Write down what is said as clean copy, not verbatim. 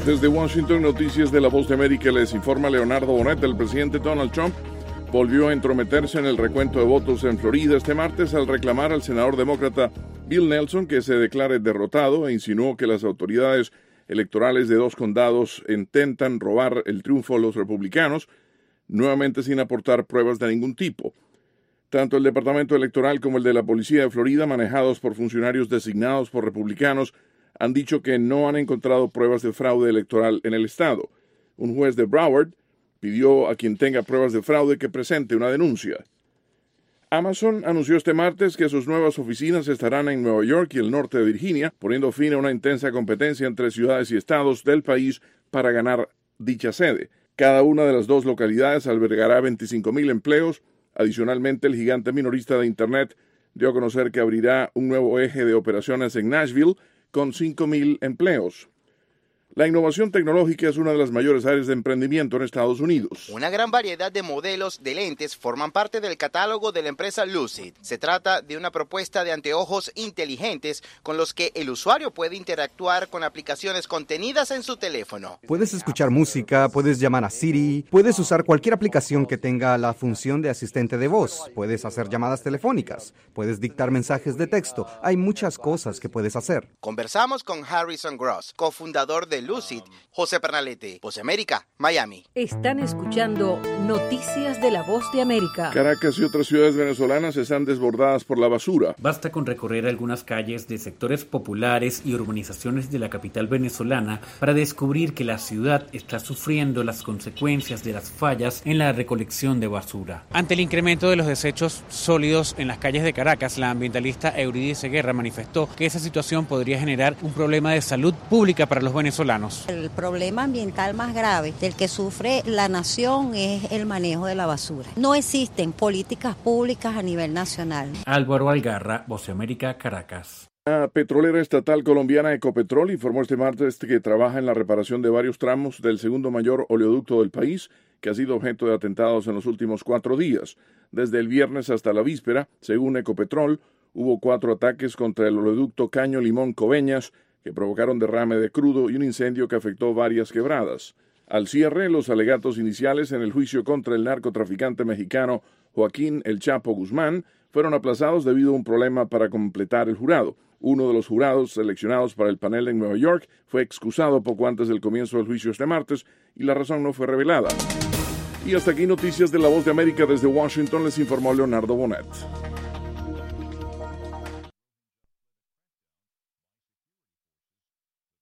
Desde Washington, noticias de La Voz de América, les informa Leonardo Bonet. El presidente Donald Trump volvió a entrometerse en el recuento de votos en Florida este martes al reclamar al senador demócrata Bill Nelson que se declare derrotado e insinuó que las autoridades electorales de 2 condados intentan robar el triunfo a los republicanos, nuevamente sin aportar pruebas de ningún tipo. Tanto el Departamento Electoral como el de la Policía de Florida, manejados por funcionarios designados por republicanos, han dicho que no han encontrado pruebas de fraude electoral en el estado. Un juez de Broward pidió a quien tenga pruebas de fraude que presente una denuncia. Amazon anunció este martes que sus nuevas oficinas estarán en Nueva York y el norte de Virginia, poniendo fin a una intensa competencia entre ciudades y estados del país para ganar dicha sede. Cada una de las 2 localidades albergará 25,000 empleos. Adicionalmente, el gigante minorista de Internet dio a conocer que abrirá un nuevo eje de operaciones en Nashville con 5,000 empleos. La innovación tecnológica es una de las mayores áreas de emprendimiento en Estados Unidos. Una gran variedad de modelos de lentes forman parte del catálogo de la empresa Lucid. Se trata de una propuesta de anteojos inteligentes con los que el usuario puede interactuar con aplicaciones contenidas en su teléfono. Puedes escuchar música, puedes llamar a Siri, puedes usar cualquier aplicación que tenga la función de asistente de voz, puedes hacer llamadas telefónicas, puedes dictar mensajes de texto. Hay muchas cosas que puedes hacer. Conversamos con Harrison Gross, cofundador de Lucid. José Pernalete, Voz de América, Miami. Están escuchando Noticias de la Voz de América. Caracas y otras ciudades venezolanas están desbordadas por la basura. Basta con recorrer algunas calles de sectores populares y urbanizaciones de la capital venezolana para descubrir que la ciudad está sufriendo las consecuencias de las fallas en la recolección de basura. Ante el incremento de los desechos sólidos en las calles de Caracas, la ambientalista Eurídice Guerra manifestó que esa situación podría generar un problema de salud pública para los venezolanos. El problema ambiental más grave del que sufre la nación es el manejo de la basura. No existen políticas públicas a nivel nacional. Álvaro Algarra, Voz de América, Caracas. La petrolera estatal colombiana Ecopetrol informó este martes que trabaja en la reparación de varios tramos del segundo mayor oleoducto del país, que ha sido objeto de atentados en los últimos 4 días. Desde el viernes hasta la víspera, según Ecopetrol, hubo 4 ataques contra el oleoducto Caño Limón Coveñas, que provocaron derrame de crudo y un incendio que afectó varias quebradas. Al cierre, los alegatos iniciales en el juicio contra el narcotraficante mexicano Joaquín El Chapo Guzmán fueron aplazados debido a un problema para completar el jurado. Uno de los jurados seleccionados para el panel en Nueva York fue excusado poco antes del comienzo del juicio este martes y la razón no fue revelada. Y hasta aquí noticias de La Voz de América. Desde Washington les informó Leonardo Bonet.